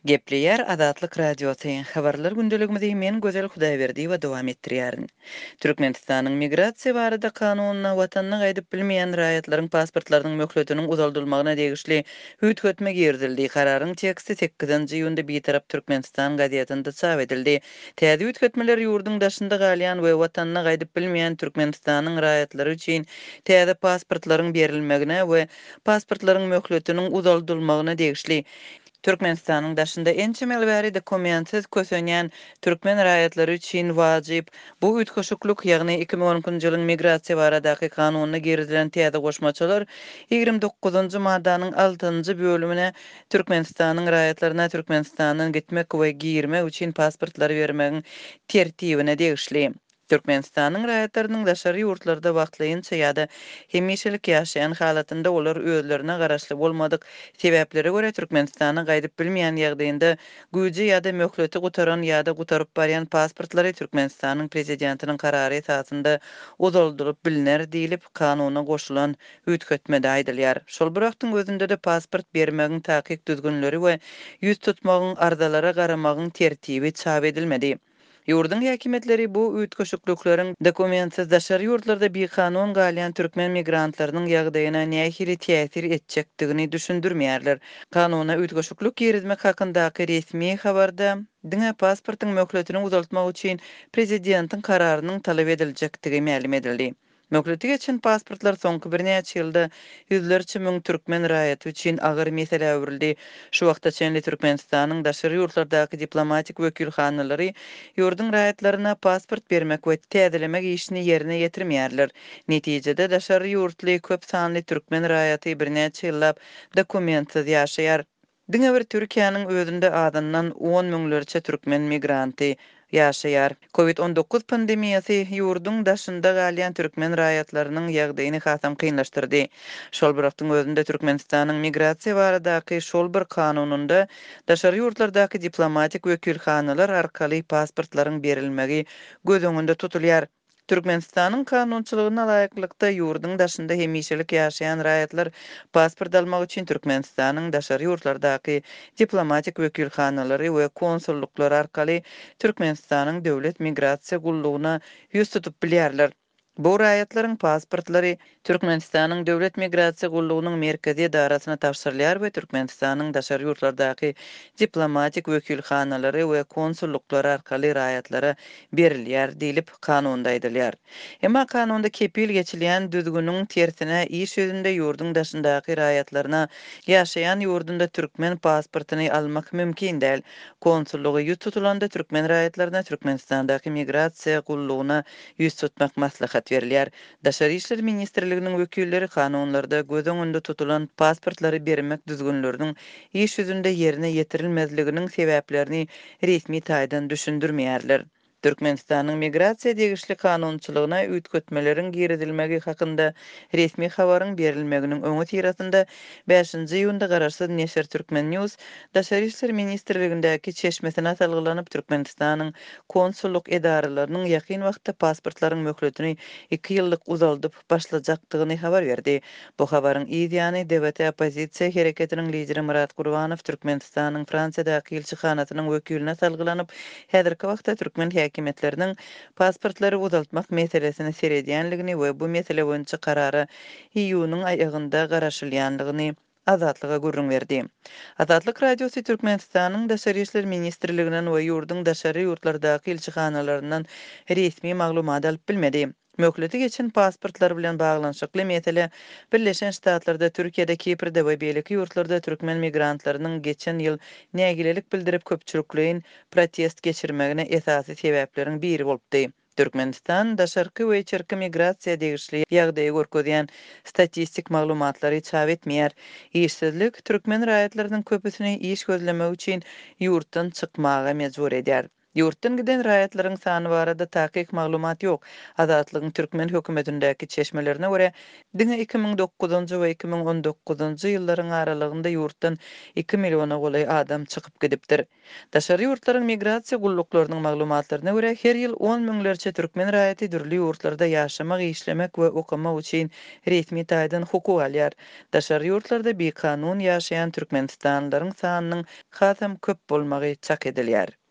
Gepleyer Adatlyk radiosyň habarlar gündeligimizi men Gözel Hudaýberdi we dowam etdirýärin. Türkmenistanyň migrasiýa barada kanunyna watanyny gaýdyp bilmeýän raýatlaryň pasportlarynyň möhletiniň uzaldylmagyna degişli hüýt-hötme girdildi. Kararyň teksti 8-nji ýylda betarap Türkmenistan gazetinde çap edildi. Täze hüýt-hötmeler ýurduň daşynda galýan we watanyna gaýdyp bilmeýän Türkmenistanyň raýatlary üçin täze pasportlaryň berilmegine we pasportlaryň möhletiniň uzaldylmagyna degişli Türkmenistanyň daşynda ençe bäri dokumentsiz kösenýän türkmen raýatlary üçin wajyp bu üýtgeşiklük ýagny 2010-njy ýylyň migrasiýa baradaky kanunyna girilen täze goşmaçylar 29-njy maddanyň 6-njy bölümine Türkmenistanyň raýatlaryna Türkmenistanyň gitmek we girmek üçin pasportlary bermegiň tertibine degişli. Türkmenistanyň raýatlarynyň daşary ýurtlarda wagtlaýynça ýa-da hemişelik ýaşaýan halatynda olar özlerine garaşly bolmadyk sebäplere görä Türkmenistana gaýdyp bilmeýän ýagdaýynda güýji ýa-da möhleti gutaran ýa-da gutaryp barýan pasportlary Türkmenistanyň prezidentiniň karary esasında uzaldyryp biliner diýilip kanunyna goşulan hüýt-hötmede aýdylýar. Şol bir wagtyň özünde de pasport bermegiň takyk düzgünleri we ýüz tutmagyň ardalara garamagyň tertibi çap edilmedi. Ýurdun häkimetleri bu üýtgeşikleriň dokumentsiz daşary ýurtlarda bir kanun galyan türkmen migrantlarynyň ýagdaýyna nähili täsir etjekdigini düşündirmeýärler. Kanuna üýtgeşiklik girizmek hakyndaky resmi habarda diňe pasportyň möhletini uzaltmak üçin prezidentiň kararynyň talap ediljekdigi ma'lum edildi. Möhleti geçen pasportlar soňky bir näçe ýylda ýüzlerçe müň türkmen raýaty üçin agyr mesele öwrüldi. Şu wagta çenli Türkmenistanyň daşary ýurtlardaky diplomatik wekilhanalary ýurdun raýatlaryna pasport bermek we täzelemek işini ýerine ýetirmeýärler. Netijede daşary ýurtly köp sanly türkmen raýaty bir näçe ýyllap dokumentsiz ýaşaýar. Diňe bir Türkiýanyň özünde adından 10 müňlerçe türkmen migranty ýaşaýar. Covid-19 pandemiýasy ýurdun daşynda galýan türkmen raýatlarynyň ýagdaýyny hasam kynlaşdyrdy. Şol bir wagtyň özünde Türkmenistanyň migrasiýa baradaky şol bir kanununda daşary ýurtlardaky diplomatik wekilhanalar arkaly pasportlaryň berilmegi göz öňünde tutulýar. Türkmenistanyň kanunçylygyna laýyklykda ýurdun daşynda hemişelik ýaşaýan raýatlar pasport almak üçin Türkmenistanyň daşary ýurtlardaky diplomatik wekilhanalary we konsulluklar arkaly Türkmenistanyň döwlet migrasiýa gullugyna ýüz tutup bilýärler. Bu raýatlaryň pasportlary Türkmenistanyň döwlet migrasiýa gullugynyň merkezi idarasyna tapşyrylýar we Türkmenistanyň daşary ýurtlardaky diplomatik wekilhanalary we konsulluklar arkaly raýatlara berilýär diýilip kanunda aýdylýar. Emma kanunda kepil geçilýän düzgünüň tersine iş ýüzünde ýurdun daşyndaky raýatlaryna ýaşaýan ýurdunda türkmen pasportyny almak mümkin däl. Konsullugy ýüz tutulanda türkmen raýatlaryna Türkmenistandaky migrasiýa gullugyna ýüz tutmak maslahat berilýär. Daşary işler ministrliginiň wekilleri kanunlarda göz öňünde tutulan pasportlary bermek düzgünleriniň iş ýüzünde ýerine ýetirilmezliginiň sebäplerini resmi taýdan düşündirmeýärler. Türkmenistanyň migrasiýa degişli kanunçylygyna üýtgetmeleriň giridilmegi hakynda resmi habaryň berilmeginiň öňe tirasynda 5-nji ýylda garaşsyz Neşer Türkmen News Daşary işler ministrligindäki çeşmesine salgylanyp Türkmenistanyň konsulluk edaralarynyň ýakyn wagtda pasportlaryň möhletini 2 ýyllyk uzaldyp başlajakdygyny habar berdi. Bu habaryň ýany dewlet opozisiýa hereketiniň lideri Murat Gurbanow Türkmenistanyň Fransiýadaky elçihanatynyň wekiline salgylanyp häzirki wagtda türkmen häkimetleriniň pasportlary uzaltmak meselesini seredýänligini we bu mesele boýunça karara iýunyň aýagynda garaşylýanlygyny Azatlyga gurrun berdi. Azatlyk radiosu Türkmenistanyň daşary işler ministrliginden we ýurdun daşary ýurtlardaky elçihanalarynyň resmi maglumat alyp bilmedi. Möhleti geçen pasportlar bilen baglanyşykly mesele Birleşen Ştatlarda, Türkiýede, Kiprde we beýleki ýurtlarda türkmen migrantlarynyň geçen ýyl nägilelik bildirip köpçülikliň protest geçirmegine esasy sebäpleriň biri bolupdy. Türkmenistan daşarky we içerki migrasiýa degişli ýagdaýy görkezýän statistik maglumatlary çap etmeýär. İşsizlik türkmen raýatlarynyň köpüsini iş gözlemek üçin ýurtdan çykmaga mejbur edýär. Ýurtdan giden raýatlaryň sany barada takyk maglumat ýok. Azatlygyň türkmen hökümetindäki çeşmelerine görä, diňe 2009-njy we 2019-njy ýyllaryň aralygynda ýurtdan 2 milliona golay adam çykyp gidipdir. Daşary ýurtlaryň migrasiýa gulluklarynyň maglumatlaryna görä, her ýyl 10 miňlerçe türkmen raýaty dürli ýurtlarda ýaşamak, işlemek we okumak üçin resmi taýdan hukuk alýar. Daşary ýurtlarda bir kanun ýaşaýan türkmenistanlylaryň sanynyň hasam köp bolmagy çak edilýär.